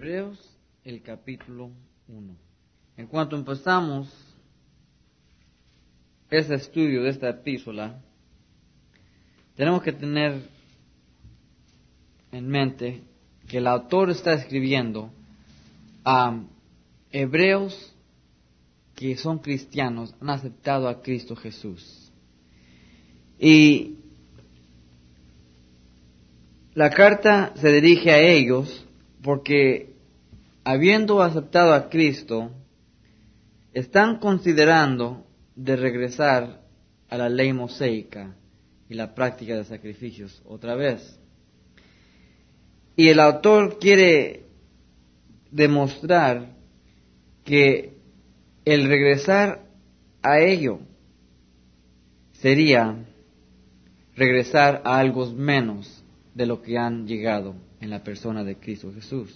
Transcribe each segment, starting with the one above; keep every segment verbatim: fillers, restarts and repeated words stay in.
Hebreos, el capítulo uno. En cuanto empezamos este estudio de esta epístola, tenemos que tener en mente que el autor está escribiendo a hebreos que son cristianos, han aceptado a Cristo Jesús. Y la carta se dirige a ellos porque, habiendo aceptado a Cristo, están considerando de regresar a la ley mosaica y la práctica de sacrificios otra vez. Y el autor quiere demostrar que el regresar a ello sería regresar a algo menos de lo que han llegado en la persona de Cristo Jesús.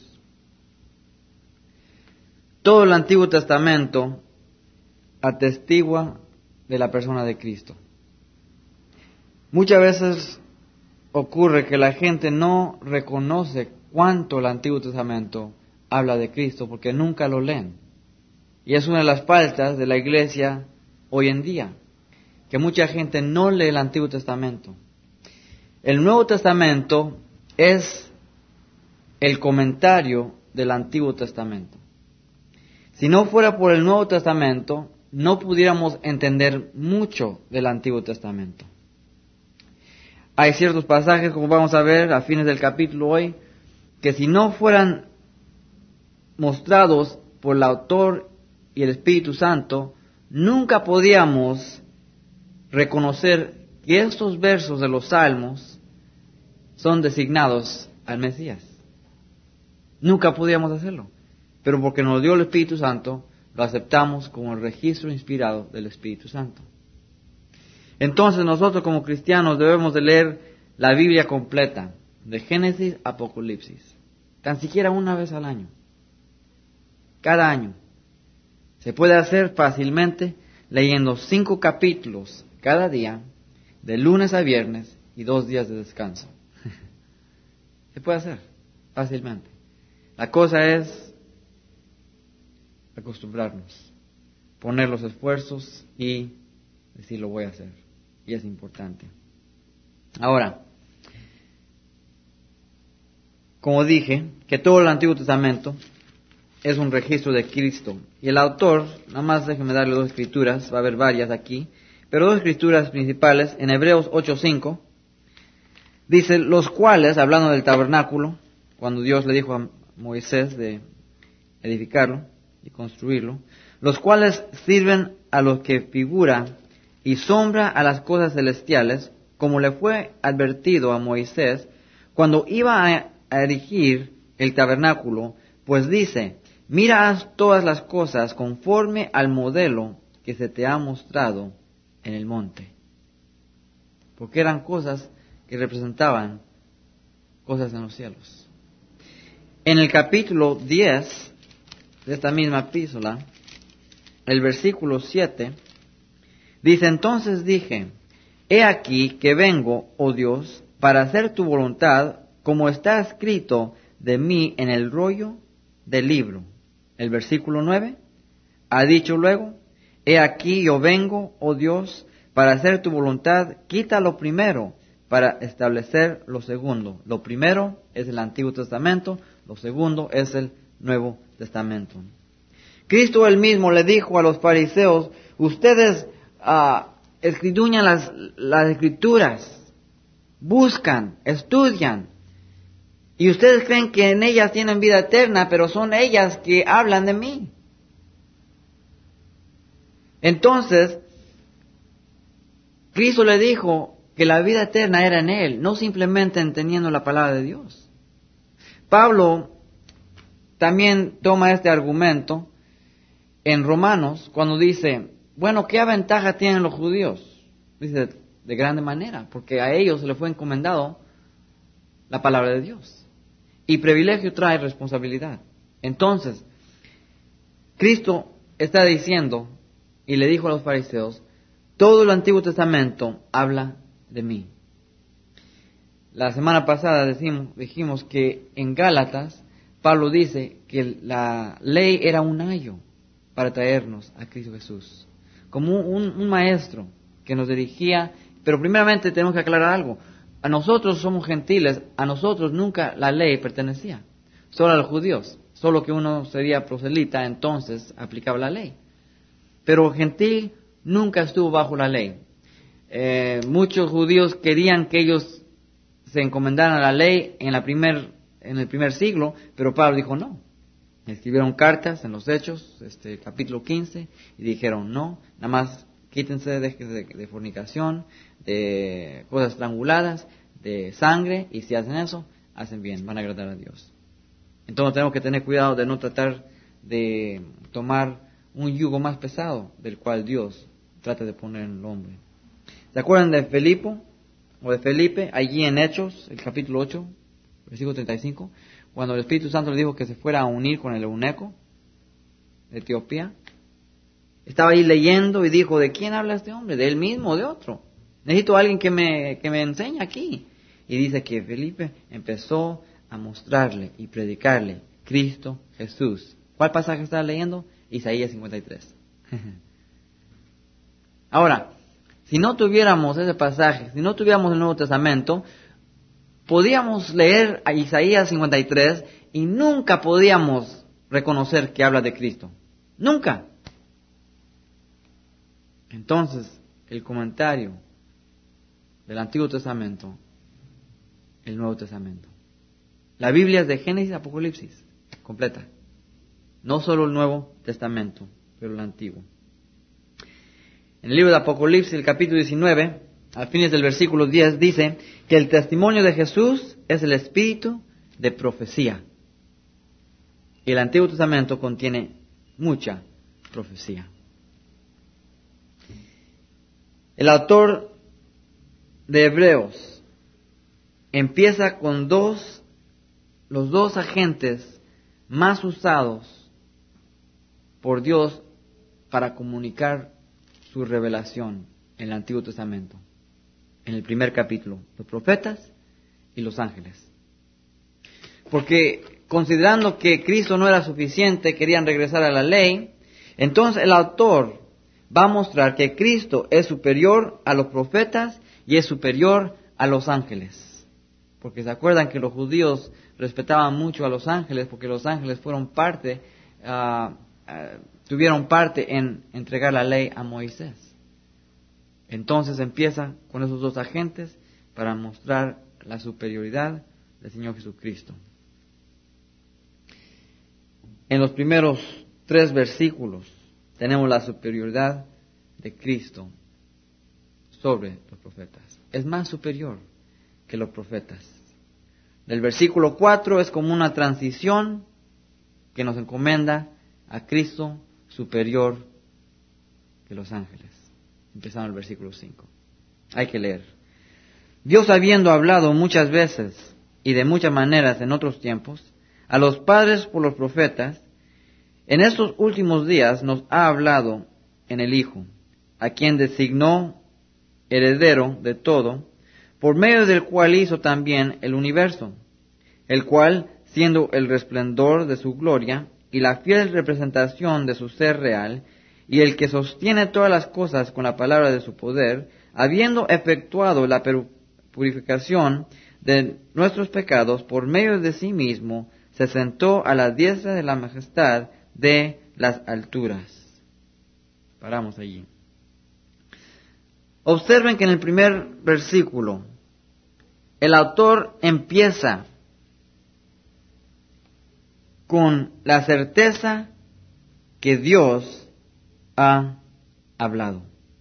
Todo el Antiguo Testamento atestigua de la persona de Cristo. Muchas veces ocurre que la gente no reconoce cuánto el Antiguo Testamento habla de Cristo porque nunca lo leen. Y es una de las faltas de la iglesia hoy en día, que mucha gente no lee el Antiguo Testamento. El Nuevo Testamento es el comentario del Antiguo Testamento. Si no fuera por el Nuevo Testamento, no pudiéramos entender mucho del Antiguo Testamento. Hay ciertos pasajes, como vamos a ver a fines del capítulo hoy, que si no fueran mostrados por el autor y el Espíritu Santo, nunca podíamos reconocer que estos versos de los Salmos son designados al Mesías. Nunca podíamos hacerlo, pero porque nos dio el Espíritu Santo, lo aceptamos como el registro inspirado del Espíritu Santo. Entonces nosotros como cristianos debemos de leer la Biblia completa, de Génesis a Apocalipsis, tan siquiera una vez al año, cada año. Se puede hacer fácilmente leyendo cinco capítulos cada día, de lunes a viernes y dos días de descanso. Se puede hacer fácilmente. La cosa es acostumbrarnos, poner los esfuerzos y decir lo voy a hacer. Y es importante. Ahora, como dije, que todo el Antiguo Testamento es un registro de Cristo. Y el autor, nada más déjenme darle dos escrituras, va a haber varias aquí, pero dos escrituras principales, en Hebreos ocho cinco, dice, los cuales, hablando del tabernáculo, cuando Dios le dijo a Moisés de edificarlo y construirlo, los cuales sirven a los que figura y sombra a las cosas celestiales, como le fue advertido a Moisés cuando iba a, a erigir el tabernáculo, pues dice, mira haz todas las cosas conforme al modelo que se te ha mostrado en el monte. Porque eran cosas que representaban cosas en los cielos. En el capítulo diez de esta misma epístola, el versículo siete, dice, entonces dije, he aquí que vengo, oh Dios, para hacer tu voluntad, como está escrito de mí en el rollo del libro. El versículo nueve, ha dicho luego, he aquí yo vengo, oh Dios, para hacer tu voluntad, quita lo primero, para establecer lo segundo. Lo primero es el Antiguo Testamento, lo segundo es el Nuevo Testamento. Cristo él mismo le dijo a los fariseos, ustedes uh, escudriñan las, las escrituras, buscan, estudian, y ustedes creen que en ellas tienen vida eterna, pero son ellas que hablan de mí. Entonces, Cristo le dijo que la vida eterna era en Él, no simplemente entendiendo la palabra de Dios. Pablo también toma este argumento en Romanos cuando dice, bueno, ¿qué ventaja tienen los judíos? Dice, de grande manera, porque a ellos se les fue encomendado la palabra de Dios. Y privilegio trae responsabilidad. Entonces, Cristo está diciendo, y le dijo a los fariseos, todo el Antiguo Testamento habla de mí. La semana pasada decimos, dijimos que en Gálatas, Pablo dice que la ley era un ayo para traernos a Cristo Jesús, como un, un maestro que nos dirigía. Pero primeramente tenemos que aclarar algo. A nosotros somos gentiles, a nosotros nunca la ley pertenecía, solo a los judíos. Solo que uno sería proselita, entonces aplicaba la ley. Pero gentil nunca estuvo bajo la ley. Eh, muchos judíos querían que ellos se encomendaran a la ley en, la primer, en el primer siglo, pero Pablo dijo no. Escribieron cartas en los Hechos, este, capítulo quince, y dijeron no, nada más quítense de, de, de fornicación, de cosas estranguladas, de sangre, y si hacen eso, hacen bien, van a agradar a Dios. Entonces tenemos que tener cuidado de no tratar de tomar un yugo más pesado del cual Dios trata de poner en el hombre. ¿Se acuerdan de Felipe o de Felipe allí en Hechos, el capítulo ocho, versículo treinta y cinco, cuando el Espíritu Santo le dijo que se fuera a unir con el eunuco de Etiopía? Estaba ahí leyendo y dijo, ¿de quién habla este hombre? ¿De él mismo o de otro? Necesito a alguien que me, que me enseñe aquí. Y dice que Felipe empezó a mostrarle y predicarle Cristo Jesús. ¿Cuál pasaje estaba leyendo? Isaías cincuenta y tres. Ahora, si no tuviéramos ese pasaje, si no tuviéramos el Nuevo Testamento, podíamos leer a Isaías cincuenta y tres y nunca podíamos reconocer que habla de Cristo. Nunca. Entonces, el comentario del Antiguo Testamento, el Nuevo Testamento. La Biblia es de Génesis a Apocalipsis, completa. No solo el Nuevo Testamento, pero el Antiguo. En el libro de Apocalipsis, el capítulo diecinueve, al fines del versículo diez, dice que el testimonio de Jesús es el espíritu de profecía. Y el Antiguo Testamento contiene mucha profecía. El autor de Hebreos empieza con dos, los dos agentes más usados por Dios para comunicar su revelación en el Antiguo Testamento. En el primer capítulo, los profetas y los ángeles. Porque considerando que Cristo no era suficiente, querían regresar a la ley, entonces el autor va a mostrar que Cristo es superior a los profetas y es superior a los ángeles. Porque se acuerdan que los judíos respetaban mucho a los ángeles, porque los ángeles fueron parte, uh, uh, tuvieron parte en entregar la ley a Moisés. Entonces empieza con esos dos agentes para mostrar la superioridad del Señor Jesucristo. En los primeros tres versículos tenemos la superioridad de Cristo sobre los profetas. Es más superior que los profetas. Del versículo cuatro es como una transición que nos encomienda a Cristo superior que los ángeles. Empezando el versículo cinco. Hay que leer. Dios, habiendo hablado muchas veces y de muchas maneras en otros tiempos, a los padres por los profetas, en estos últimos días nos ha hablado en el Hijo, a quien designó heredero de todo, por medio del cual hizo también el universo, el cual, siendo el resplandor de su gloria y la fiel representación de su ser real, y el que sostiene todas las cosas con la palabra de su poder, habiendo efectuado la purificación de nuestros pecados por medio de sí mismo, se sentó a la diestra de la majestad de las alturas. Paramos allí. Observen que en el primer versículo el autor empieza con la certeza que Dios ha hablado.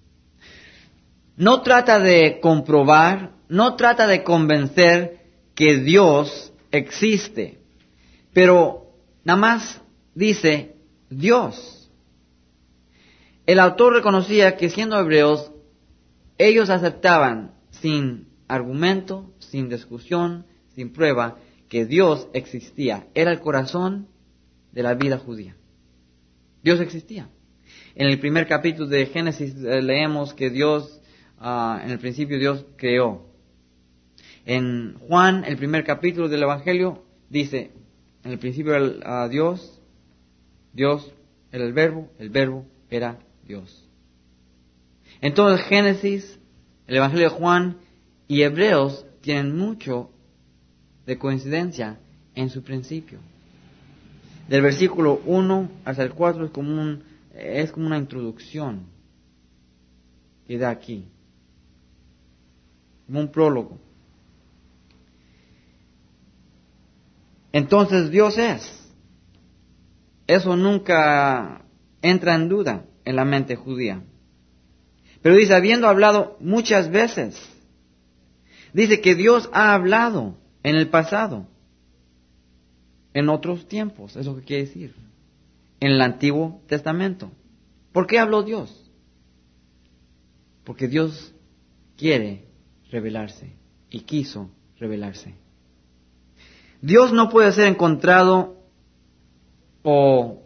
No trata de comprobar, no trata de convencer que Dios existe, pero nada más dice Dios. El autor reconocía que siendo hebreos, ellos aceptaban sin argumento, sin discusión, sin prueba, que Dios existía. Era el corazón de la vida judía. Dios existía. En el primer capítulo de Génesis eh, leemos que Dios, uh, en el principio Dios creó. En Juan, el primer capítulo del Evangelio, dice, en el principio era uh, Dios, Dios era el verbo, el verbo era Dios. Entonces Génesis, el Evangelio de Juan y Hebreos tienen mucho de coincidencia en su principio. Del versículo uno hasta el cuatro es como, un, es como una introducción que da aquí, como un prólogo. Entonces Dios es. Eso nunca entra en duda en la mente judía. Pero dice, habiendo hablado muchas veces, dice que Dios ha hablado en el pasado, en otros tiempos, es lo que quiere decir, en el Antiguo Testamento. ¿Por qué habló Dios? Porque Dios quiere revelarse y quiso revelarse. Dios no puede ser encontrado o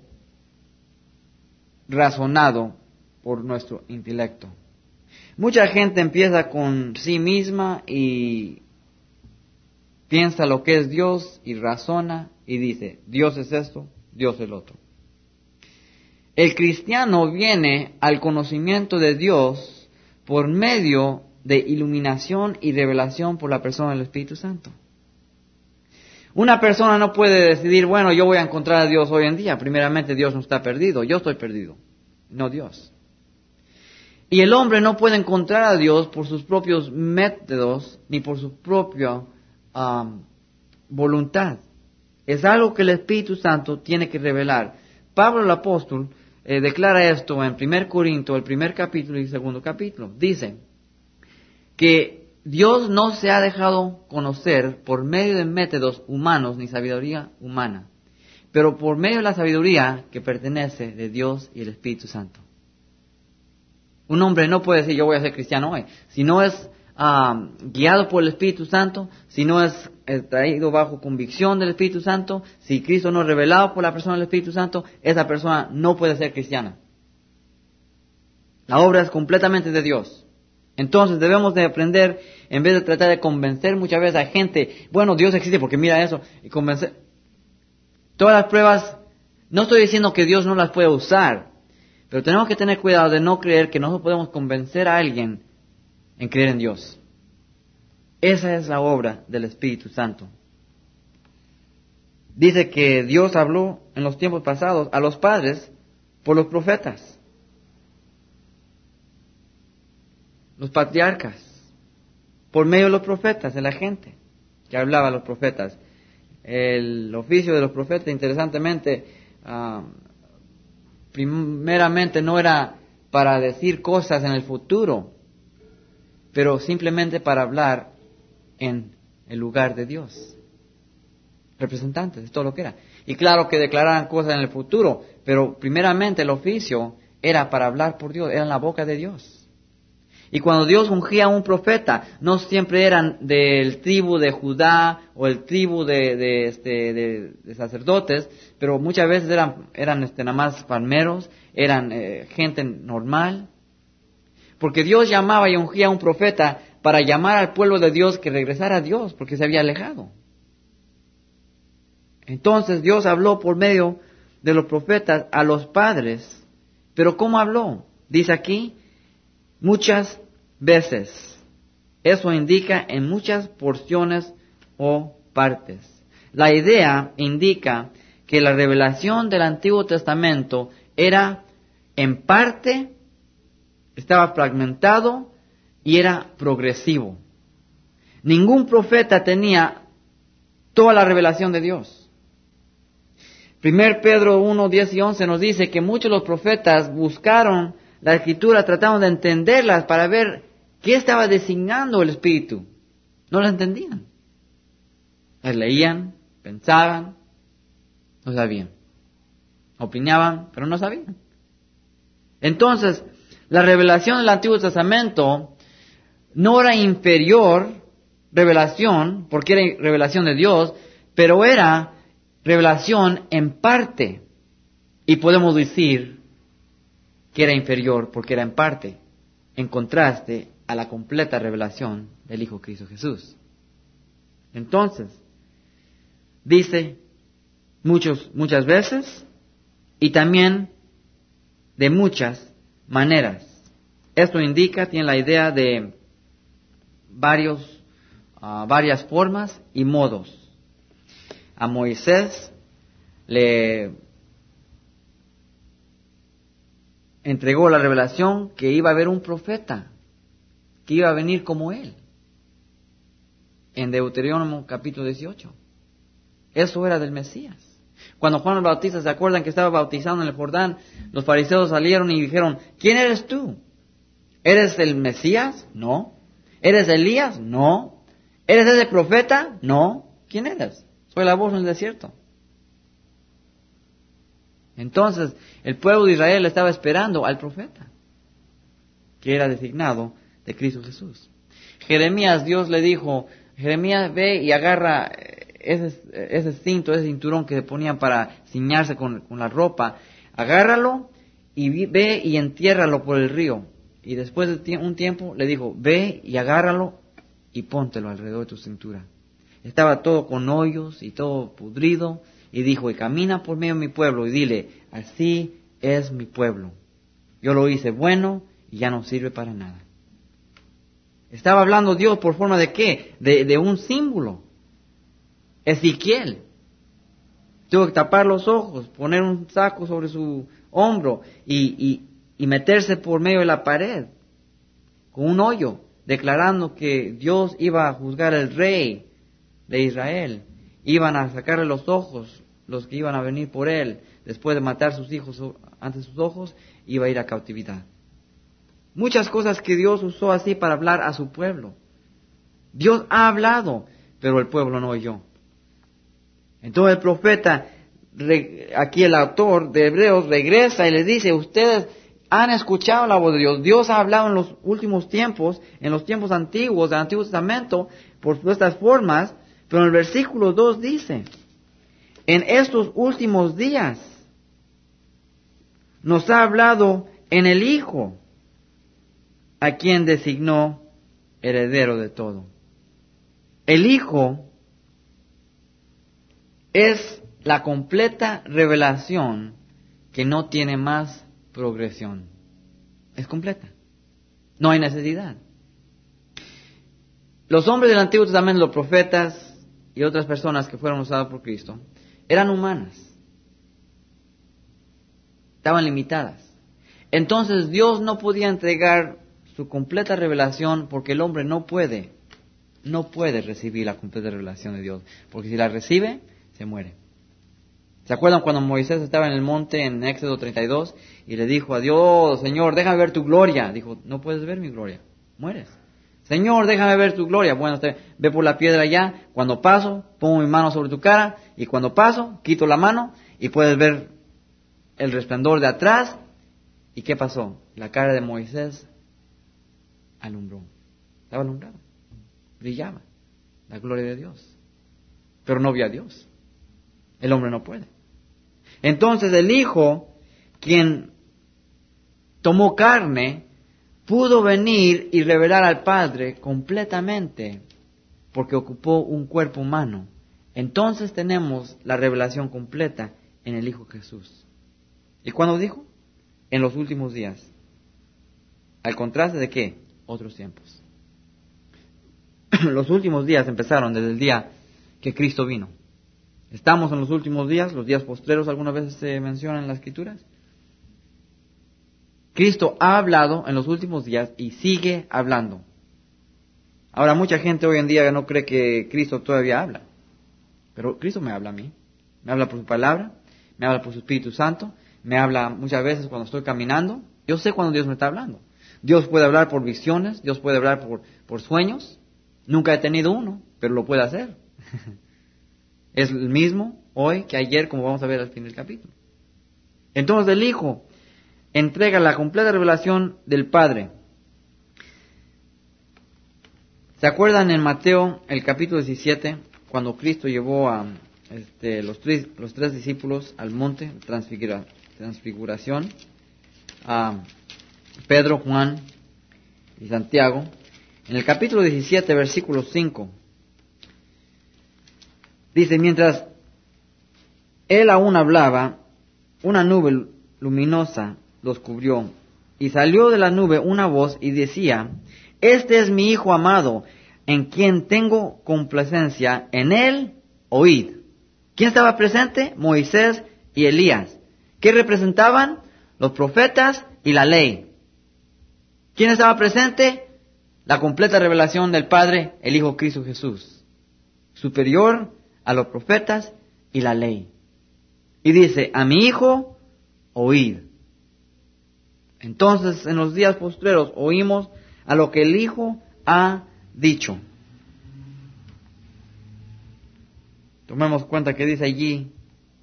razonado por nuestro intelecto. Mucha gente empieza con sí misma y piensa lo que es Dios y razona y dice, Dios es esto, Dios es el otro. El cristiano viene al conocimiento de Dios por medio de iluminación y revelación por la persona del Espíritu Santo. Una persona no puede decidir, bueno, yo voy a encontrar a Dios hoy en día. Primeramente, Dios no está perdido, yo estoy perdido, no Dios. Y el hombre no puede encontrar a Dios por sus propios métodos ni por su propia um, voluntad. Es algo que el Espíritu Santo tiene que revelar. Pablo el apóstol eh, declara esto en primer Corintios, el primer capítulo y el segundo capítulo. Dice que Dios no se ha dejado conocer por medio de métodos humanos ni sabiduría humana, pero por medio de la sabiduría que pertenece de Dios y el Espíritu Santo. Un hombre no puede decir, yo voy a ser cristiano hoy. Si no es um, guiado por el Espíritu Santo, si no es eh, traído bajo convicción del Espíritu Santo, si Cristo no es revelado por la persona del Espíritu Santo, esa persona no puede ser cristiana. La obra es completamente de Dios. Entonces debemos de aprender, en vez de tratar de convencer muchas veces a gente, bueno, Dios existe porque mira eso, y convencer. Todas las pruebas, no estoy diciendo que Dios no las puede usar, pero tenemos que tener cuidado de no creer que nosotros podemos convencer a alguien en creer en Dios. Esa es la obra del Espíritu Santo. Dice que Dios habló en los tiempos pasados a los padres por los profetas, los patriarcas, por medio de los profetas, de la gente que hablaba a los profetas. El oficio de los profetas, interesantemente, uh, primeramente no era para decir cosas en el futuro, pero simplemente para hablar en el lugar de Dios. Representantes, es todo lo que era. Y claro que declararan cosas en el futuro, pero primeramente el oficio era para hablar por Dios, era en la boca de Dios. Y cuando Dios ungía a un profeta, no siempre eran del tribu de Judá o el tribu de, de, este, de, de sacerdotes, pero muchas veces eran, eran este, nada más palmeros, eran eh, gente normal. Porque Dios llamaba y ungía a un profeta para llamar al pueblo de Dios que regresara a Dios, porque se había alejado. Entonces Dios habló por medio de los profetas a los padres. Pero ¿cómo habló? Dice aquí, muchas veces. Eso indica en muchas porciones o partes. La idea indica que la revelación del Antiguo Testamento era en parte, estaba fragmentado y era progresivo. Ningún profeta tenía toda la revelación de Dios. Primero Pedro uno, diez y once nos dice que muchos de los profetas buscaron la Escritura, trataron de entenderlas para ver qué estaba designando el Espíritu. No la entendían. Las leían, pensaban, no sabían. Opinaban, pero no sabían. Entonces, la revelación del Antiguo Testamento no era inferior revelación, porque era revelación de Dios, pero era revelación en parte. Y podemos decir que era inferior porque era en parte, en contraste a la completa revelación del Hijo Cristo Jesús. Entonces, dice muchos, muchas veces y también de muchas maneras. Esto indica, tiene la idea de varios, uh, varias formas y modos. A Moisés le entregó la revelación que iba a haber un profeta, que iba a venir como él. En Deuteronomio capítulo dieciocho. Eso era del Mesías. Cuando Juan el Bautista, ¿se acuerdan que estaba bautizando en el Jordán? Los fariseos salieron y dijeron, ¿quién eres tú? ¿Eres el Mesías? No. ¿Eres Elías? No. ¿Eres ese profeta? No. ¿Quién eres? Soy la voz en el desierto. Entonces, el pueblo de Israel estaba esperando al profeta, que era designado de Cristo Jesús. Jeremías, Dios le dijo, Jeremías, ve y agarra ese, ese cinto, ese cinturón que se ponían para ciñarse con, con la ropa, agárralo y ve y entiérralo por el río. Y después de un tiempo le dijo, ve y agárralo y póntelo alrededor de tu cintura. Estaba todo con hoyos y todo pudrido, y dijo, y camina por medio de mi pueblo y dile, así es mi pueblo. Yo lo hice bueno y ya no sirve para nada. Estaba hablando Dios por forma de qué? De, de un símbolo. Ezequiel tuvo que tapar los ojos, poner un saco sobre su hombro y, y, y meterse por medio de la pared con un hoyo, declarando que Dios iba a juzgar al rey de Israel. Iban a sacarle los ojos, los que iban a venir por él, después de matar a sus hijos ante sus ojos, iba a ir a cautividad. Muchas cosas que Dios usó así para hablar a su pueblo. Dios ha hablado, pero el pueblo no oyó. Entonces el profeta, aquí el autor de Hebreos, regresa y les dice, ustedes han escuchado la voz de Dios. Dios ha hablado en los últimos tiempos, en los tiempos antiguos, del Antiguo Testamento, por estas formas, pero en el versículo dos dice, en estos últimos días nos ha hablado en el Hijo, a quien designó heredero de todo. El Hijo es la completa revelación que no tiene más progresión. Es completa. No hay necesidad. Los hombres del Antiguo Testamento, los profetas y otras personas que fueron usadas por Cristo, eran humanas. Estaban limitadas. Entonces Dios no podía entregar su completa revelación porque el hombre no puede, no puede recibir la completa revelación de Dios. Porque si la recibe, se muere. ¿Se acuerdan cuando Moisés estaba en el monte en Éxodo treinta y dos y le dijo a Dios, Señor, déjame ver tu gloria? Dijo, no puedes ver mi gloria, mueres. Señor, déjame ver tu gloria. Bueno, te, ve por la piedra allá. Cuando paso, pongo mi mano sobre tu cara. Y cuando paso, quito la mano y puedes ver el resplandor de atrás. ¿Y qué pasó? La cara de Moisés alumbró. Estaba alumbrada. Brillaba la gloria de Dios. Pero no vio a Dios. El hombre no puede. Entonces el Hijo, quien tomó carne, pudo venir y revelar al Padre completamente porque ocupó un cuerpo humano. Entonces tenemos la revelación completa en el Hijo Jesús. ¿Y cuándo dijo? En los últimos días. ¿Al contraste de qué? Otros tiempos. Los últimos días empezaron desde el día que Cristo vino. Estamos en los últimos días, los días postreros algunas veces se mencionan en las Escrituras. Cristo ha hablado en los últimos días y sigue hablando. Ahora, mucha gente hoy en día no cree que Cristo todavía habla. Pero Cristo me habla a mí. Me habla por su palabra, me habla por su Espíritu Santo, me habla muchas veces cuando estoy caminando. Yo sé cuando Dios me está hablando. Dios puede hablar por visiones, Dios puede hablar por, por sueños. Nunca he tenido uno, pero lo puede hacer. Es el mismo hoy que ayer, como vamos a ver al fin del capítulo. Entonces el Hijo entrega la completa revelación del Padre. ¿Se acuerdan en Mateo, el capítulo diecisiete, cuando Cristo llevó a este, los, tres, los tres discípulos al monte transfigura, transfiguración, a Pedro, Juan y Santiago? En el capítulo diecisiete, versículo cinco, dice, mientras él aún hablaba, una nube luminosa los cubrió, y salió de la nube una voz y decía, este es mi Hijo amado, en quien tengo complacencia, en él oíd. ¿Quién estaba presente? Moisés y Elías. ¿Qué representaban? Los profetas y la ley. ¿Quién estaba presente? La completa revelación del Padre, el Hijo Cristo Jesús, superior a los profetas y la ley. Y dice, a mi Hijo oíd. Entonces, en los días postreros oímos a lo que el Hijo ha dicho. Tomemos cuenta que dice allí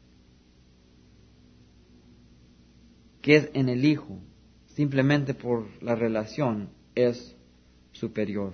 que es en el Hijo, simplemente por la relación es superior.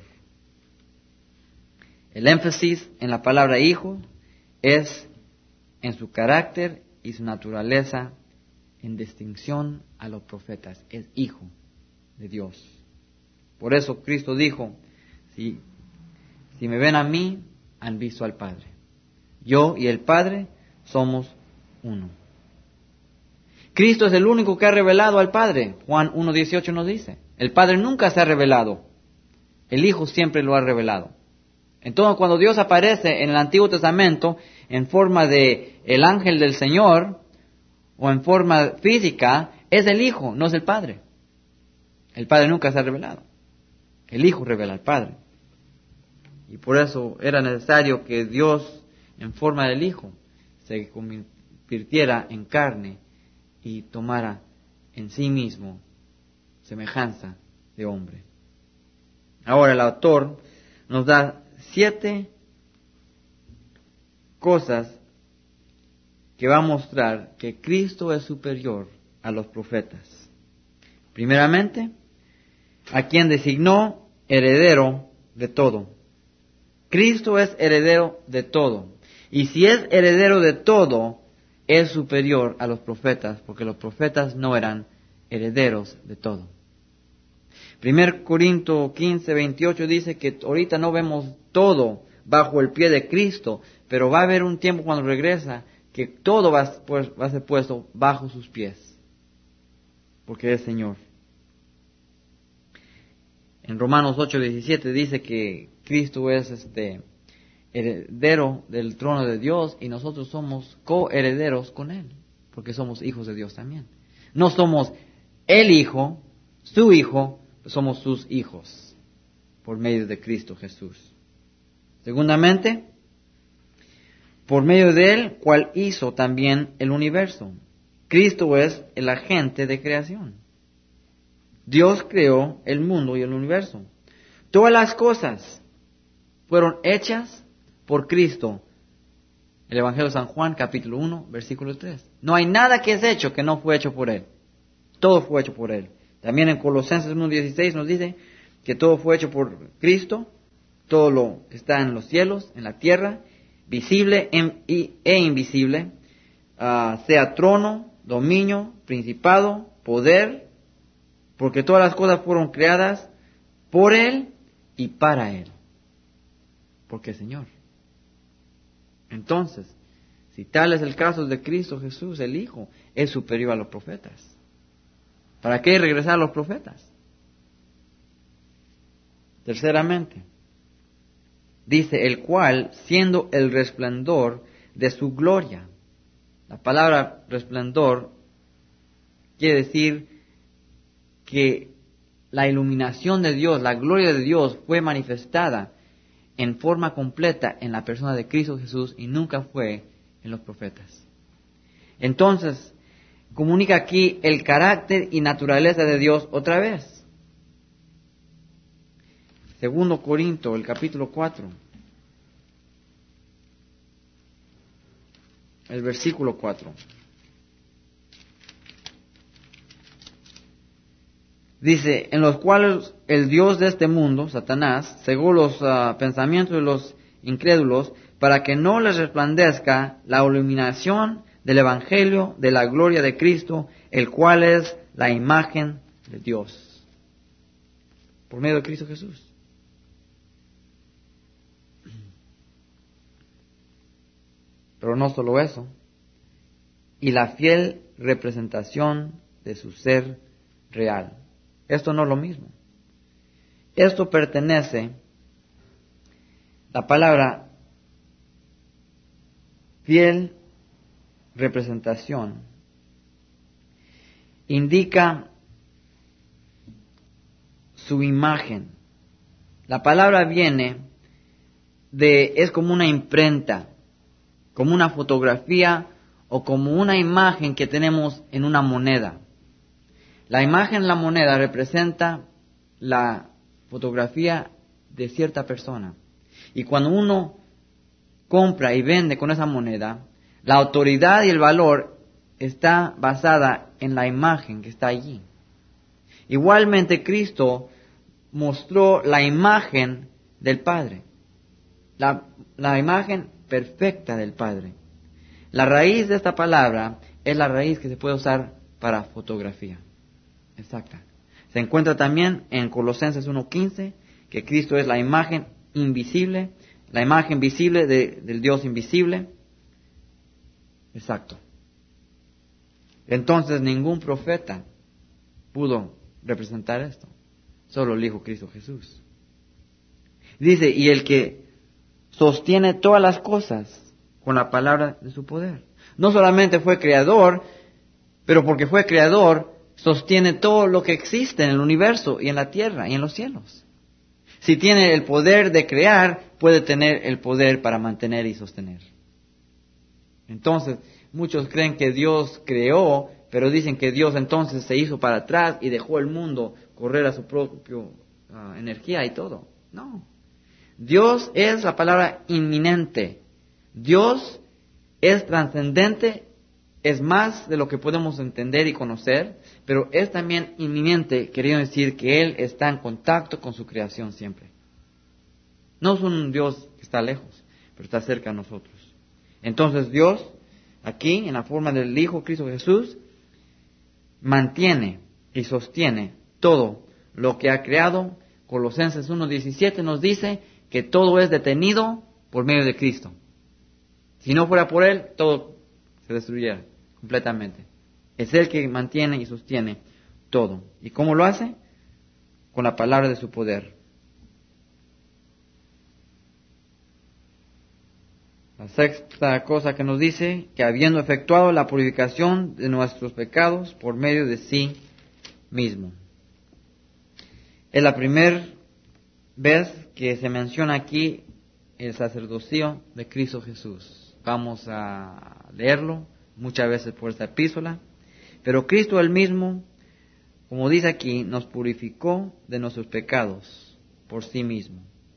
El énfasis en la palabra Hijo es en su carácter y su naturaleza, en distinción a los profetas. Es Hijo de Dios. Por eso Cristo dijo, si, si me ven a mí, han visto al Padre. Yo y el Padre somos uno. Cristo es el único que ha revelado al Padre. Juan uno dieciocho nos dice, el Padre nunca se ha revelado, el Hijo siempre lo ha revelado. Entonces, cuando Dios aparece en el Antiguo Testamento en forma de el ángel del Señor o en forma física, es el Hijo, no es el Padre. El Padre nunca se ha revelado. El Hijo revela al Padre. Y por eso era necesario que Dios, en forma del Hijo, se convirtiera en carne y tomara en sí mismo semejanza de hombre. Ahora el autor nos da siete cosas que va a mostrar que Cristo es superior a los profetas. Primeramente, a quien designó heredero de todo. Cristo es heredero de todo. Y si es heredero de todo, es superior a los profetas, porque los profetas no eran herederos de todo. Primero Corintios quince, veintiocho dice que ahorita no vemos todo bajo el pie de Cristo, pero va a haber un tiempo cuando regresa que todo va a, pues, va a ser puesto bajo sus pies, porque es Señor. En Romanos ocho, diecisiete dice que Cristo es este heredero del trono de Dios y nosotros somos coherederos con Él, porque somos hijos de Dios también. No somos el Hijo, su Hijo, somos sus hijos, por medio de Cristo Jesús. Segundamente, por medio de Él, cual hizo también el universo. Cristo es el agente de creación. Dios creó el mundo y el universo. Todas las cosas fueron hechas por Cristo. El Evangelio de San Juan, capítulo uno, versículo tres. No hay nada que es hecho que no fue hecho por Él. Todo fue hecho por Él. También en Colosenses uno dieciséis nos dice que todo fue hecho por Cristo. Todo lo que está en los cielos, en la tierra, visible e invisible, uh, sea trono, dominio, principado, poder, porque todas las cosas fueron creadas por Él y para Él, porque es Señor. Entonces, si tal es el caso de Cristo Jesús, el Hijo, es superior a los profetas. ¿Para qué regresar a los profetas? Terceramente, dice, el cual, siendo el resplandor de su gloria. La palabra resplandor quiere decir que la iluminación de Dios, la gloria de Dios fue manifestada en forma completa en la persona de Cristo Jesús y nunca fue en los profetas. Entonces, comunica aquí el carácter y naturaleza de Dios otra vez. Segundo Corintios, el capítulo cuatro. El versículo cuatro. Dice, en los cuales el Dios de este mundo, Satanás, cegó los uh, pensamientos de los incrédulos para que no les resplandezca la iluminación del Evangelio de la gloria de Cristo, el cual es la imagen de Dios. Por medio de Cristo Jesús. Pero no solo eso. y la fiel representación de su ser real. Esto no es lo mismo. Esto pertenece, la palabra fiel representación indica su imagen. La palabra viene de, es como una imprenta, como una fotografía o como una imagen que tenemos en una moneda. La imagen en la moneda representa la fotografía de cierta persona. Y cuando uno compra y vende con esa moneda, la autoridad y el valor está basada en la imagen que está allí. Igualmente Cristo mostró la imagen del Padre, la, la imagen perfecta del Padre. La raíz de esta palabra es la raíz que se puede usar para fotografía. Exacta. Se encuentra también en Colosenses uno quince, que Cristo es la imagen invisible, la imagen visible de, del Dios invisible. Exacto. Entonces ningún profeta pudo representar esto, solo el Hijo Cristo Jesús. Dice, y el que sostiene todas las cosas con la palabra de su poder. No solamente fue creador, pero porque fue creador, sostiene todo lo que existe en el universo y en la tierra y en los cielos. Si tiene el poder de crear, puede tener el poder para mantener y sostener. Entonces, muchos creen que Dios creó, pero dicen que Dios entonces se hizo para atrás y dejó el mundo correr a su propia uh, energía y todo. No. Dios es la palabra inminente. Dios es trascendente, es más de lo que podemos entender y conocer, pero es también inminente, queriendo decir que Él está en contacto con su creación siempre. No es un Dios que está lejos, pero está cerca a nosotros. Entonces Dios, aquí en la forma del Hijo Cristo Jesús, mantiene y sostiene todo lo que ha creado. Colosenses uno diecisiete nos dice que todo es detenido por medio de Cristo. Si no fuera por Él, todo se destruyera completamente. Es Él que mantiene y sostiene todo. ¿Y cómo lo hace? Con la palabra de su poder. La sexta cosa que nos dice, que habiendo efectuado la purificación de nuestros pecados por medio de sí mismo. Es la primera vez que se menciona aquí el sacerdocio de Cristo Jesús. Vamos a leerlo muchas veces por esta epístola. Pero Cristo él mismo, como dice aquí, nos purificó de nuestros pecados por sí mismo.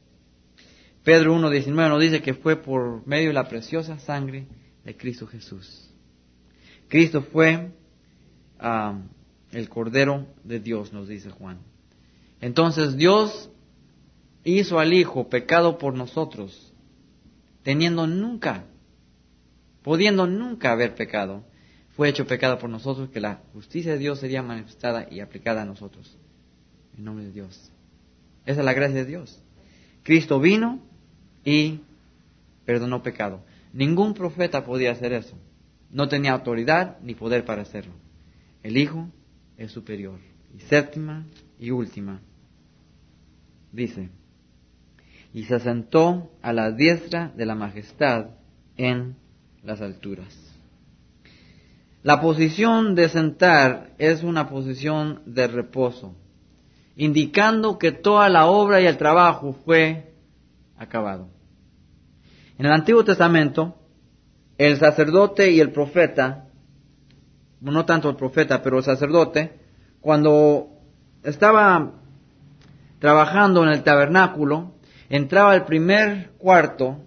Pedro uno diecinueve nos dice que fue por medio de la preciosa sangre de Cristo Jesús. Cristo fue uh, el Cordero de Dios, nos dice Juan. Entonces Dios hizo al Hijo pecado por nosotros, teniendo nunca, pudiendo nunca haber pecado, fue hecho pecado por nosotros, que la justicia de Dios sería manifestada y aplicada a nosotros. En nombre de Dios. Esa es la gracia de Dios. Cristo vino y perdonó pecado. Ningún profeta podía hacer eso. No tenía autoridad ni poder para hacerlo. El Hijo es superior. Y séptima y última. Dice, y se sentó a la diestra de la majestad en las alturas. La posición de sentar es una posición de reposo, indicando que toda la obra y el trabajo fue acabado. En el Antiguo Testamento, el sacerdote y el profeta, no tanto el profeta, pero el sacerdote, cuando estaba trabajando en el tabernáculo, entraba al primer cuarto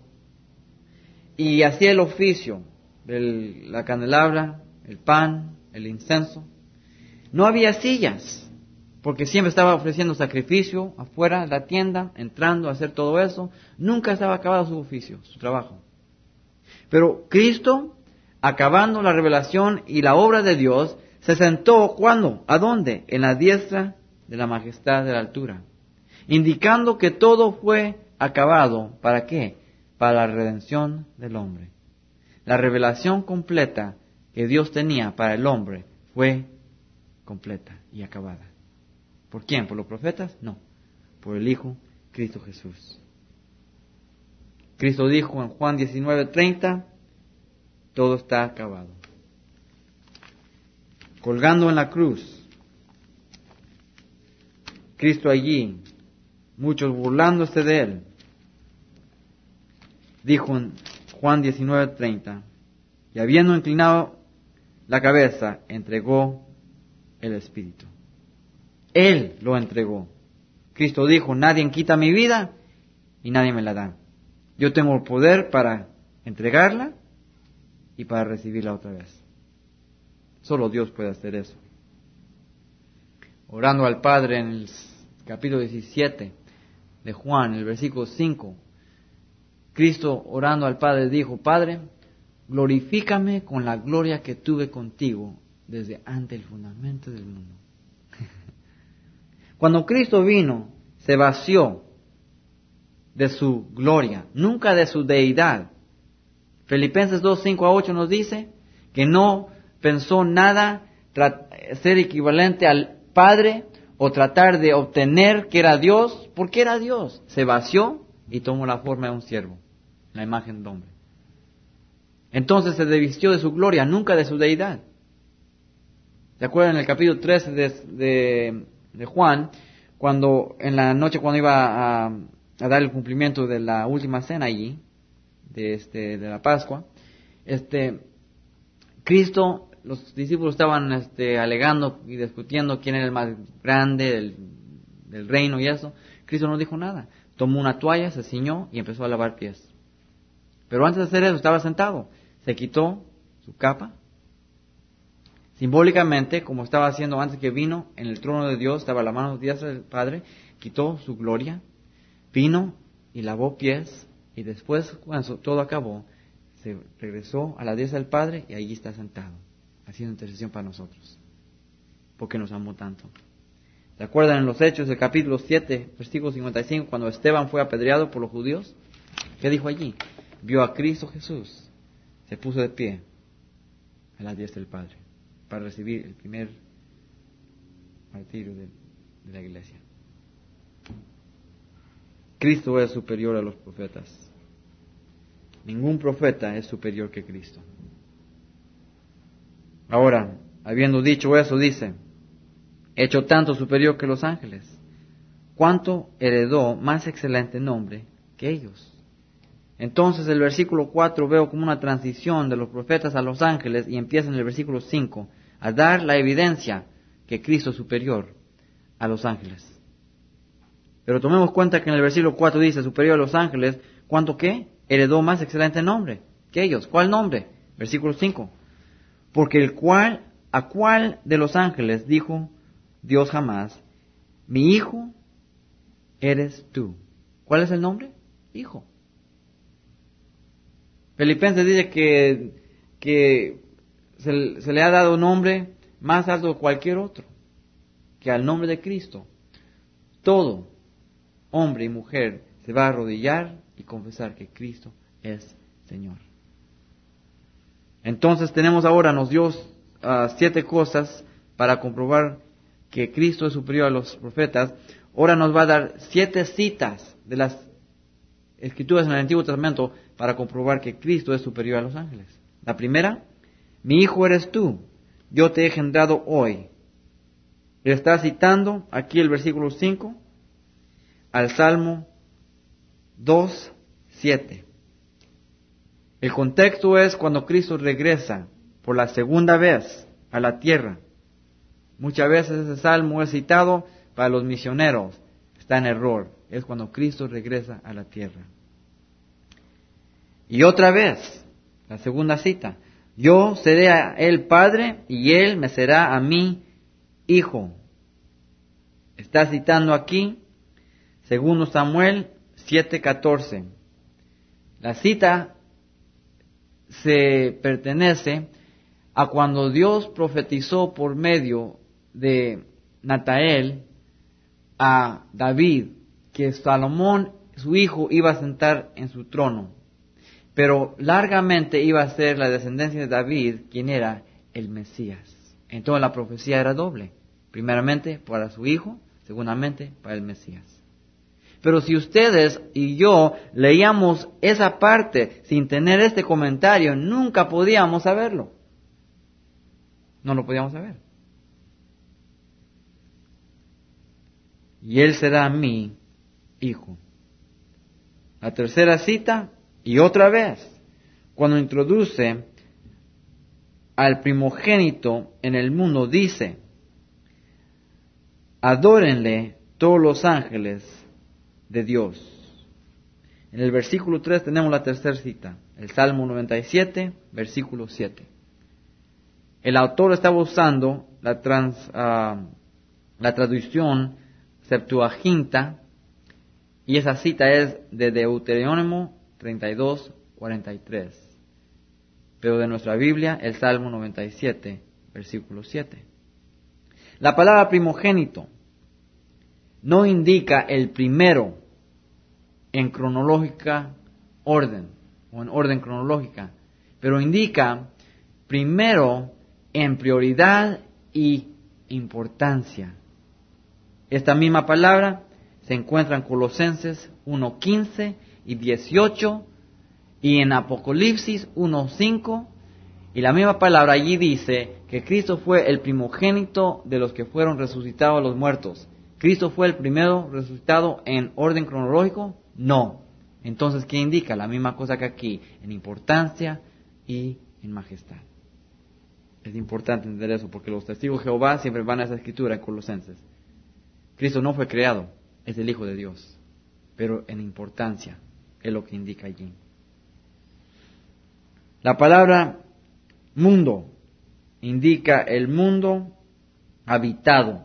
y hacía el oficio de la candelabra, el pan, el incienso. No había sillas, porque siempre estaba ofreciendo sacrificio afuera de la tienda, entrando a hacer todo eso. Nunca estaba acabado su oficio, su trabajo. Pero Cristo, acabando la revelación y la obra de Dios, se sentó, ¿cuándo? ¿A dónde? En la diestra de la majestad de la altura, indicando que todo fue acabado. ¿Para qué? Para la redención del hombre. La revelación completa que Dios tenía para el hombre fue completa y acabada. ¿Por quién? ¿Por los profetas? No, por el Hijo, Cristo Jesús. Cristo dijo en Juan diecinueve treinta, todo está acabado. Colgando en la cruz, Cristo allí, muchos burlándose de él, dijo en Juan diecinueve treinta, y habiendo inclinado la cabeza, entregó el Espíritu. Él lo entregó. Cristo dijo, nadie quita mi vida y nadie me la da. Yo tengo el poder para entregarla y para recibirla otra vez. Solo Dios puede hacer eso. Orando al Padre en el capítulo diecisiete de Juan, el versículo cinco, Cristo orando al Padre dijo, Padre, glorifícame con la gloria que tuve contigo desde antes del fundamento del mundo. Cuando Cristo vino, se vació de su gloria, nunca de su deidad. Filipenses dos, cinco a ocho nos dice que no pensó nada ser equivalente al Padre o tratar de obtener que era Dios, porque era Dios. Se vació y tomó la forma de un siervo, la imagen de hombre. Entonces se desvistió de su gloria, nunca de su deidad. ¿Se acuerdan en el capítulo trece de, de, de Juan, cuando en la noche cuando iba a, a dar el cumplimiento de la última cena allí, de, este, de la Pascua, este, Cristo, los discípulos estaban este, alegando y discutiendo quién era el más grande del, del reino y eso. Cristo no dijo nada. Tomó una toalla, se ciñó y empezó a lavar pies. Pero antes de hacer eso estaba sentado. Se quitó su capa. Simbólicamente, como estaba haciendo antes que vino, en el trono de Dios, estaba la mano diestra del Padre, quitó su gloria, vino y lavó pies, y después, cuando todo acabó, se regresó a la diestra del Padre y allí está sentado, haciendo intercesión para nosotros, porque nos amó tanto. ¿Se acuerdan en los Hechos del capítulo siete, versículo cincuenta y cinco, cuando Esteban fue apedreado por los judíos? ¿Qué dijo allí? Vio a Cristo Jesús, se puso de pie a la diestra del Padre para recibir el primer martirio de, de la iglesia. Cristo es superior a los profetas. Ningún profeta es superior que Cristo. Ahora, habiendo dicho eso, dice, hecho tanto superior que los ángeles, ¿cuánto heredó más excelente nombre que ellos? Entonces el versículo cuatro veo como una transición de los profetas a los ángeles y empieza en el versículo cinco a dar la evidencia que Cristo es superior a los ángeles. Pero tomemos cuenta que en el versículo cuatro dice superior a los ángeles, ¿cuánto qué? Heredó más excelente nombre que ellos. ¿Cuál nombre? Versículo cinco. Porque el cual, a cuál de los ángeles dijo Dios jamás, mi hijo eres tú. ¿Cuál es el nombre? Hijo. Filipenses dice que, que se, se le ha dado un nombre más alto que cualquier otro, que al nombre de Cristo. Todo hombre y mujer se va a arrodillar y confesar que Cristo es Señor. Entonces tenemos ahora, nos dio uh, siete cosas para comprobar que Cristo es superior a los profetas. Ahora nos va a dar siete citas de las Escrituras en el Antiguo Testamento para comprobar que Cristo es superior a los ángeles. La primera, mi hijo eres tú, yo te he engendrado hoy. Le está citando aquí el versículo cinco al Salmo dos, siete. El contexto es cuando Cristo regresa por la segunda vez a la tierra. Muchas veces ese salmo es citado para los misioneros. Está en error. Es cuando Cristo regresa a la tierra. Y otra vez, la segunda cita. Yo seré a él padre y él me será a mí hijo. Está citando aquí, segundo Samuel siete catorce. La cita se pertenece a cuando Dios profetizó por medio de Natael a David que Salomón, su hijo, iba a sentar en su trono, pero largamente iba a ser la descendencia de David quien era el Mesías. Entonces la profecía era doble. Primeramente para su Hijo, segundamente para el Mesías. Pero si ustedes y yo leíamos esa parte sin tener este comentario, nunca podíamos saberlo. No lo podíamos saber. Y Él será mi Hijo. La tercera cita, y otra vez, cuando introduce al primogénito en el mundo, dice: adórenle todos los ángeles de Dios. En el versículo tres tenemos la tercera cita, el Salmo noventa y siete, versículo siete. El autor estaba usando la, trans, uh, la traducción Septuaginta, y esa cita es de Deuterónimo treinta y dos, cuarenta y tres. Pero de nuestra Biblia, el Salmo noventa y siete, versículo siete. La palabra primogénito no indica el primero en cronológica orden, o en orden cronológica, pero indica primero en prioridad y importancia. Esta misma palabra se encuentra en Colosenses uno, quince y dieciocho, y en Apocalipsis uno, cinco, y la misma palabra allí dice que Cristo fue el primogénito de los que fueron resucitados a los muertos. ¿Cristo fue el primero resucitado en orden cronológico? No. Entonces, ¿qué indica? La misma cosa que aquí, en importancia y en majestad. Es importante entender eso, porque los testigos de Jehová siempre van a esa escritura en Colosenses. Cristo no fue creado, es el Hijo de Dios, pero en importancia es lo que indica allí. La palabra mundo indica el mundo habitado.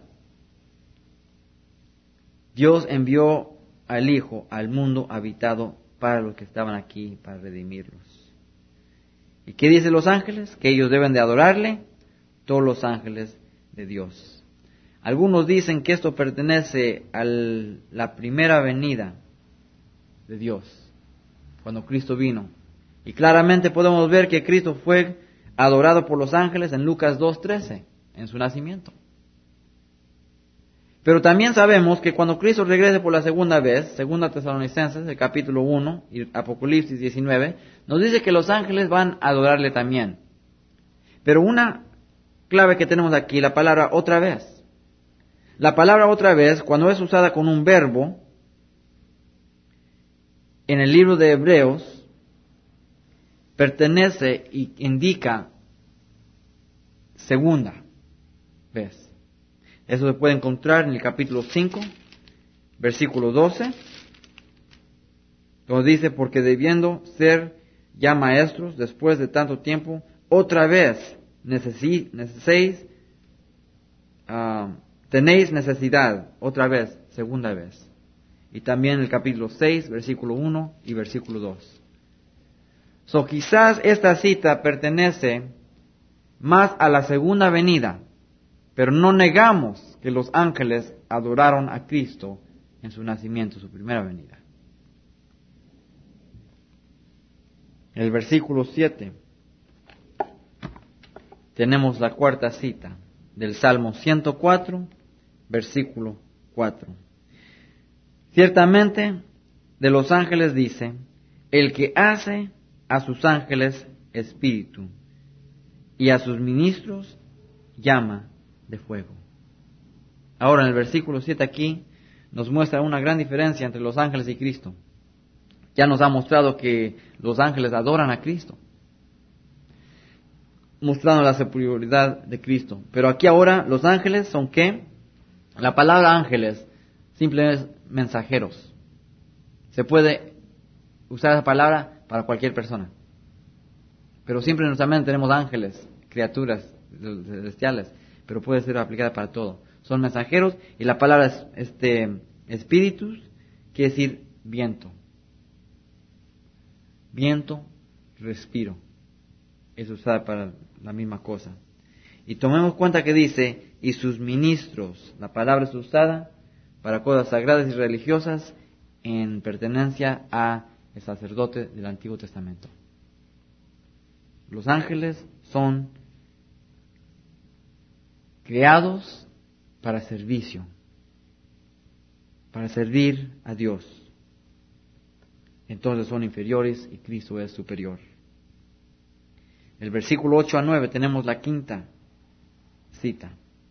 Dios envió al Hijo al mundo habitado para los que estaban aquí, para redimirlos. ¿Y qué dicen los ángeles? Que ellos deben de adorarle, todos los ángeles de Dios. Algunos dicen que esto pertenece a la primera venida de Dios, cuando Cristo vino. Y claramente podemos ver que Cristo fue adorado por los ángeles en Lucas dos trece, en su nacimiento. Pero también sabemos que cuando Cristo regrese por la segunda vez, segunda Tesalonicenses, el capítulo uno, y Apocalipsis diecinueve, nos dice que los ángeles van a adorarle también. Pero una clave que tenemos aquí, la palabra otra vez. La palabra otra vez, cuando es usada con un verbo, en el libro de Hebreos, pertenece y indica segunda vez. Eso se puede encontrar en el capítulo cinco, versículo doce, donde dice: porque debiendo ser ya maestros después de tanto tiempo, otra vez necesitéis, uh, tenéis necesidad, otra vez, segunda vez. Y también el capítulo seis, versículo uno y versículo dos. So, quizás esta cita pertenece más a la segunda venida, pero no negamos que los ángeles adoraron a Cristo en su nacimiento, su primera venida. En el versículo siete tenemos la cuarta cita del Salmo ciento cuatro, versículo cuatro. Ciertamente de los ángeles dice: el que hace a sus ángeles espíritu y a sus ministros llama de fuego. Ahora en el versículo siete aquí nos muestra una gran diferencia entre los ángeles y Cristo. Ya nos ha mostrado que los ángeles adoran a Cristo, mostrando la superioridad de Cristo. Pero aquí ahora los ángeles son ¿qué? La palabra ángeles simplemente es mensajeros. Se puede usar esa palabra para cualquier persona. Pero siempre en nuestra mente tenemos ángeles, criaturas celestiales, pero puede ser aplicada para todo. Son mensajeros, y la palabra es, este, espíritus quiere decir viento. Viento, respiro. Es usada para la misma cosa. Y tomemos cuenta que dice, y sus ministros. La palabra es usada para cosas sagradas y religiosas en pertenencia a el sacerdote del Antiguo Testamento. Los ángeles son creados para servicio, para servir a Dios. Entonces son inferiores y Cristo es superior. El versículo ocho a nueve tenemos la quinta cita.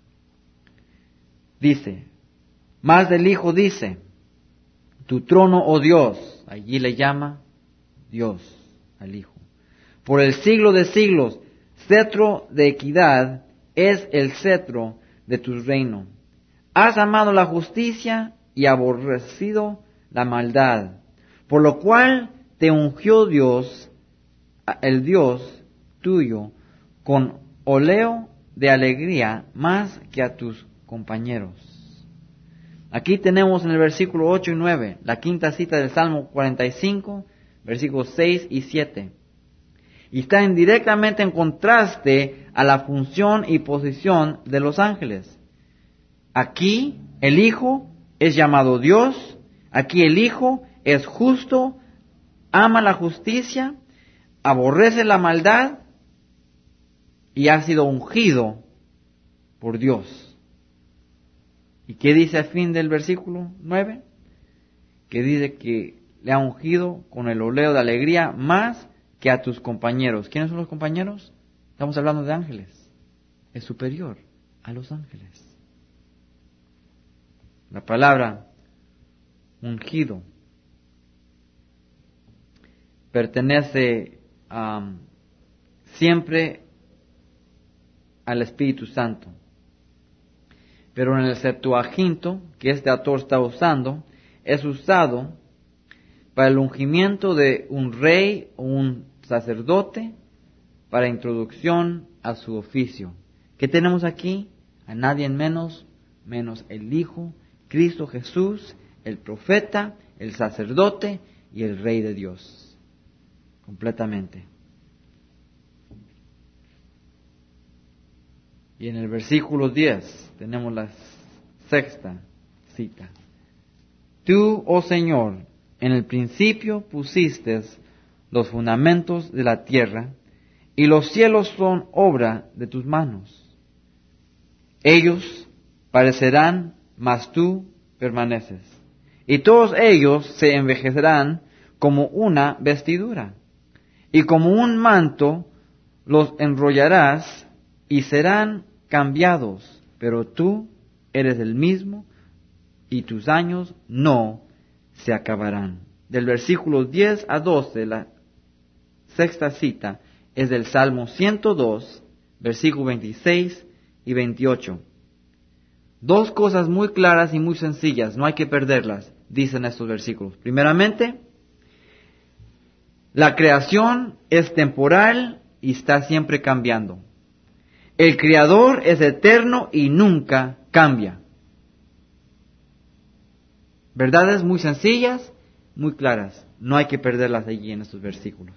Dice, más del Hijo dice, tu trono, oh Dios, allí le llama Dios al Hijo. Por el siglo de siglos, cetro de equidad es el cetro de tu reino. Has amado la justicia y aborrecido la maldad, por lo cual te ungió Dios, el Dios tuyo, con óleo de alegría más que a tus compañeros. Aquí tenemos en el versículo ocho y nueve la quinta cita del Salmo cuarenta y cinco, versículos seis y siete. Y está directamente en contraste a la función y posición de los ángeles. Aquí el Hijo es llamado Dios, aquí el Hijo es justo, ama la justicia, aborrece la maldad y ha sido ungido por Dios. ¿Y qué dice al fin del versículo nueve? Que dice que le ha ungido con el óleo de alegría más que a tus compañeros. ¿Quiénes son los compañeros? Estamos hablando de ángeles. Es superior a los ángeles. La palabra ungido pertenece um, siempre al Espíritu Santo. Pero en el Septuaginto, que este autor está usando, es usado para el ungimiento de un rey o un sacerdote para introducción a su oficio. ¿Qué tenemos aquí? A nadie menos, menos el Hijo, Cristo Jesús, el profeta, el sacerdote y el Rey de Dios. Completamente. Y en el versículo diez tenemos la sexta cita. Tú, oh Señor, en el principio pusiste los fundamentos de la tierra, y los cielos son obra de tus manos. Ellos parecerán, mas tú permaneces. Y todos ellos se envejecerán como una vestidura, y como un manto los enrollarás y serán cambiados, pero tú eres el mismo y tus años no se acabarán. Del versículo diez a doce, la sexta cita es del Salmo ciento dos, versículo veintiséis y veintiocho. Dos cosas muy claras y muy sencillas, no hay que perderlas, dicen estos versículos. Primeramente, la creación es temporal y está siempre cambiando. El Creador es eterno y nunca cambia. Verdades muy sencillas, muy claras. No hay que perderlas allí en estos versículos.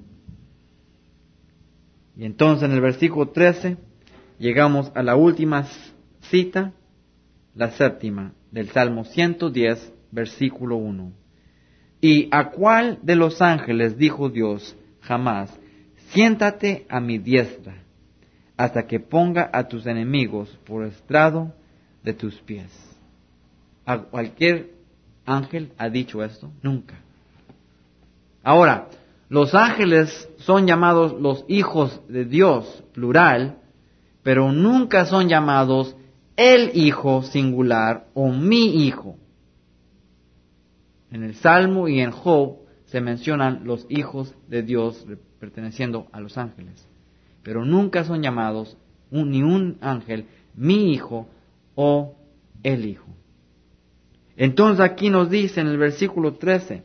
Y entonces en el versículo trece llegamos a la última cita, la séptima, del Salmo ciento diez, versículo uno. ¿Y a cuál de los ángeles dijo Dios jamás, siéntate a mi diestra, hasta que ponga a tus enemigos por estrado de tus pies? ¿A cualquier ángel ha dicho esto? Nunca. Ahora, los ángeles son llamados los hijos de Dios, plural, pero nunca son llamados el Hijo singular o mi Hijo. En el Salmo y en Job se mencionan los hijos de Dios perteneciendo a los ángeles, pero nunca son llamados un, ni un ángel mi Hijo o el Hijo. Entonces aquí nos dice en el versículo trece,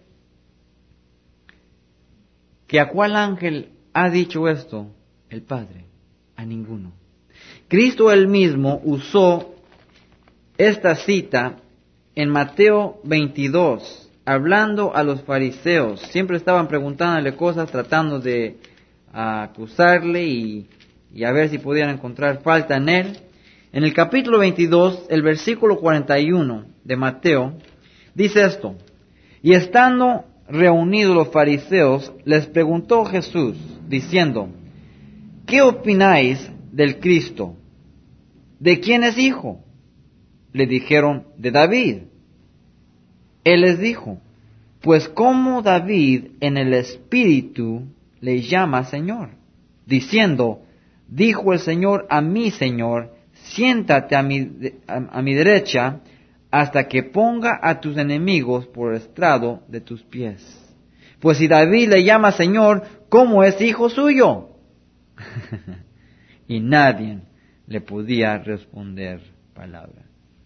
que a cuál ángel ha dicho esto el Padre, a ninguno. Cristo él mismo usó esta cita en Mateo veintidós, hablando a los fariseos. Siempre estaban preguntándole cosas, tratando de uh, acusarle y, y a ver si podían encontrar falta en él. En el capítulo veintidós, el versículo cuarenta y uno de Mateo, dice esto: y estando reunidos los fariseos, les preguntó Jesús, diciendo, ¿qué opináis del Cristo? ¿de quién es hijo? Le dijeron, de David. Él les dijo, pues cómo David en el Espíritu le llama Señor, diciendo, dijo el Señor a mi Señor, siéntate a mi, a, a mi derecha, hasta que ponga a tus enemigos por estrado de tus pies. Pues si David le llama Señor, ¿cómo es hijo suyo? Y nadie le podía responder palabra.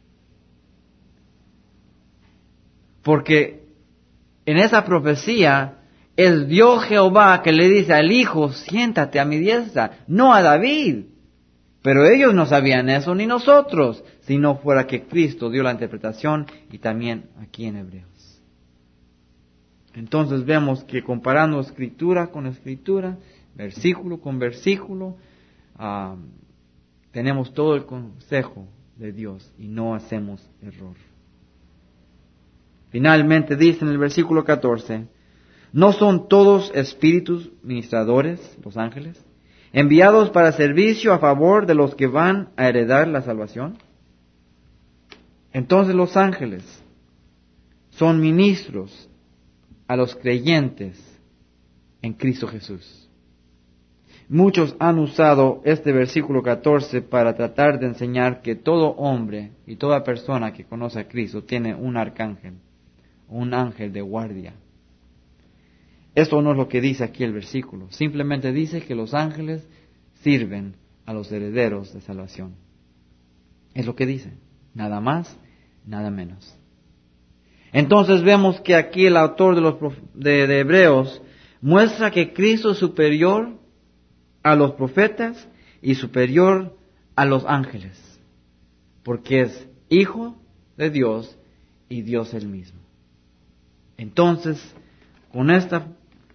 Porque en esa profecía es Dios Jehová que le dice al hijo, siéntate a mi diestra, no a David. Pero ellos no sabían eso, ni nosotros, si no fuera que Cristo dio la interpretación, y también aquí en Hebreos. Entonces vemos que comparando escritura con escritura, versículo con versículo, uh, tenemos todo el consejo de Dios y no hacemos error. Finalmente dice en el versículo catorce, ¿no son todos espíritus ministradores, los ángeles, enviados para servicio a favor de los que van a heredar la salvación? Entonces los ángeles son ministros a los creyentes en Cristo Jesús. Muchos han usado este versículo catorce para tratar de enseñar que todo hombre y toda persona que conoce a Cristo tiene un arcángel, un ángel de guardia. Esto no es lo que dice aquí el versículo. Simplemente dice que los ángeles sirven a los herederos de salvación. Es lo que dice. Nada más, nada menos. Entonces vemos que aquí el autor de, los, de, de Hebreos muestra que Cristo es superior a los profetas y superior a los ángeles. Porque es Hijo de Dios y Dios el mismo. Entonces, con esta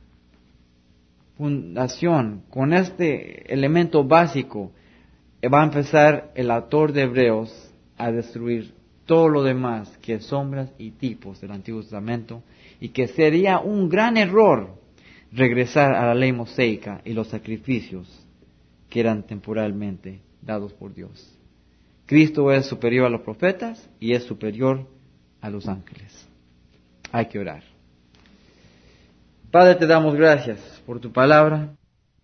fundación, con este elemento básico, va a empezar el autor de Hebreos a destruir todo lo demás que es sombras y tipos del Antiguo Testamento, y que sería un gran error regresar a la ley mosaica y los sacrificios que eran temporalmente dados por Dios. Cristo es superior a los profetas y es superior a los ángeles. Hay que orar. Padre, te damos gracias por tu palabra.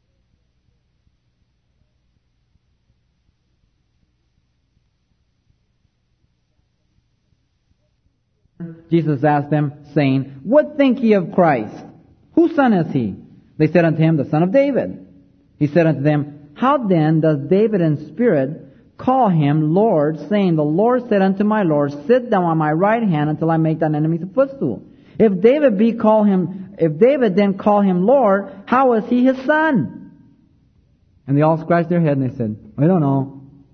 Jesus asked them, saying, What think ye of Christ? Whose son is he? They said unto him, The son of David. He said unto them, How then does David in spirit call him Lord, saying, The Lord said unto my Lord, Sit thou on my right hand until I make thine enemies a footstool. If David be call him, if David then call him Lord, how is he his son? And they all scratched their head and they said, We don't know.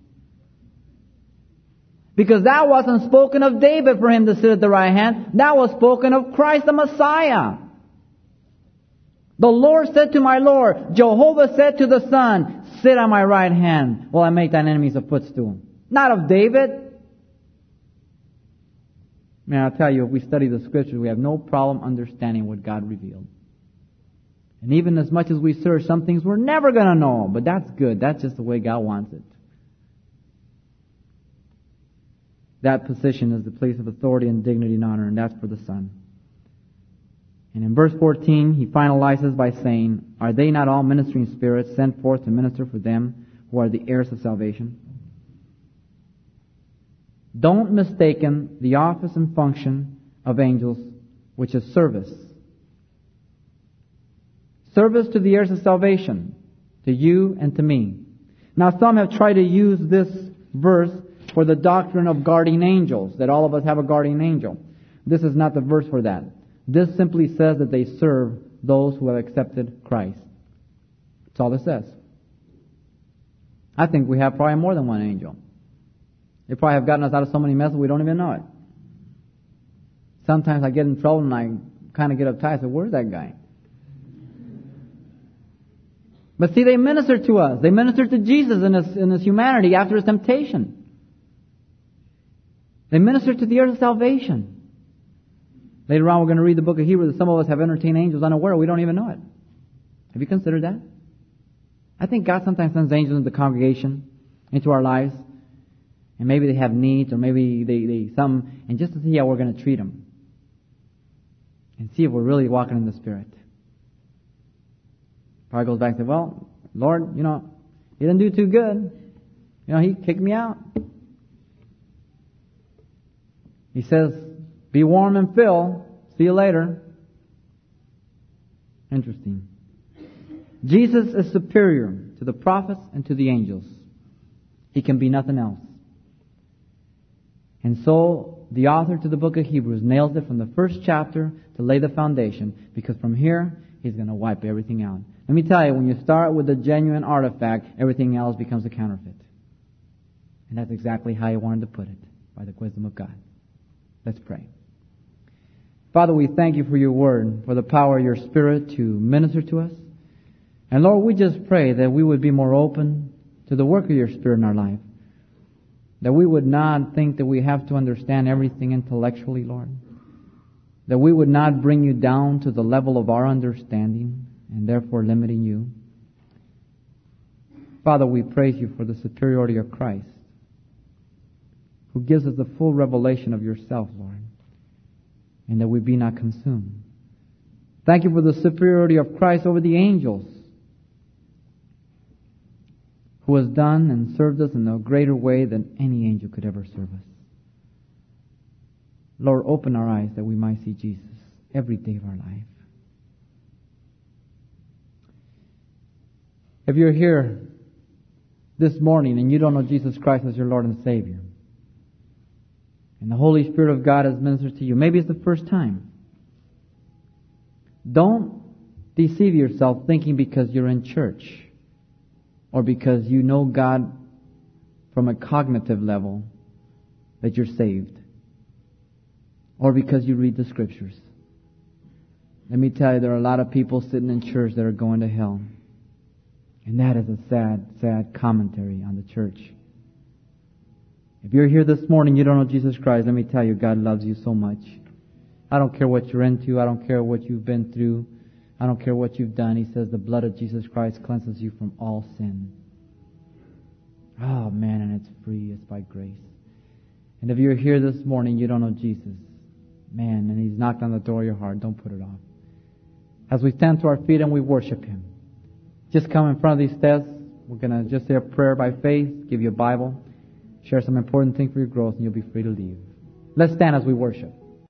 Because that wasn't spoken of David for him to sit at the right hand. That was spoken of Christ the Messiah. The Lord said to my Lord, Jehovah said to the Son, Sit on my right hand while I make thine enemies a footstool. Not of David. Man, I'll tell you, if we study the Scriptures, we have no problem understanding what God revealed. And even as much as we search, some things we're never going to know. But that's good. That's just the way God wants it. That position is the place of authority and dignity and honor, and that's for the Son. And in verse fourteen, he finalizes by saying, Are they not all ministering spirits sent forth to minister for them who are the heirs of salvation? Don't mistaken the office and function of angels, which is service. Service to the heirs of salvation, to you and to me. Now some have tried to use this verse for the doctrine of guardian angels, that all of us have a guardian angel. This is not the verse for that. This simply says that they serve those who have accepted Christ. That's all it says. I think we have probably more than one angel. They probably have gotten us out of so many messes we don't even know it. Sometimes I get in trouble and I kind of get uptight. I say, where's that guy? But see, they minister to us. They minister to Jesus in his, in his humanity after his temptation. They minister to the heirs of salvation. Later on, we're going to read the book of Hebrews that some of us have entertained angels unaware. We don't even know it. Have you considered that? I think God sometimes sends angels into the congregation, into our lives, And maybe they have needs, or maybe they, they some, and just to see how we're going to treat them. And see if we're really walking in the Spirit. Probably goes back and says, well, Lord, you know, he didn't do too good. You know, he kicked me out. He says, be warm and fill. See you later. Interesting. Jesus is superior to the prophets and to the angels. He can be nothing else. And so, the author to the book of Hebrews nails it from the first chapter to lay the foundation, because from here, he's going to wipe everything out. Let me tell you, when you start with a genuine artifact, everything else becomes a counterfeit. And that's exactly how he wanted to put it, by the wisdom of God. Let's pray. Father, we thank you for your word, for the power of your Spirit to minister to us. And Lord, we just pray that we would be more open to the work of your Spirit in our life. That we would not think that we have to understand everything intellectually, Lord. That we would not bring you down to the level of our understanding and therefore limiting you. Father, we praise you for the superiority of Christ, who gives us the full revelation of yourself, Lord, and that we be not consumed. Thank you for the superiority of Christ over the angels, who has done and served us in a greater way than any angel could ever serve us. Lord, open our eyes that we might see Jesus every day of our life. If you're here this morning and you don't know Jesus Christ as your Lord and Savior, and the Holy Spirit of God has ministered to you, maybe it's the first time, don't deceive yourself thinking because you're in church or because you know God from a cognitive level that you're saved, or because you read the Scriptures. Let me tell you, there are a lot of people sitting in church that are going to hell. And that is a sad, sad commentary on the church. If you're here this morning, you don't know Jesus Christ, let me tell you, God loves you so much. I don't care what you're into. I don't care what you've been through. I don't care what you've done. He says the blood of Jesus Christ cleanses you from all sin. Oh, man, and it's free. It's by grace. And if you're here this morning, you don't know Jesus, man, and He's knocked on the door of your heart, don't put it off. As we stand to our feet and we worship Him, just come in front of these steps. We're going to just say a prayer by faith, give you a Bible, share some important thing for your growth, and you'll be free to leave. Let's stand as we worship.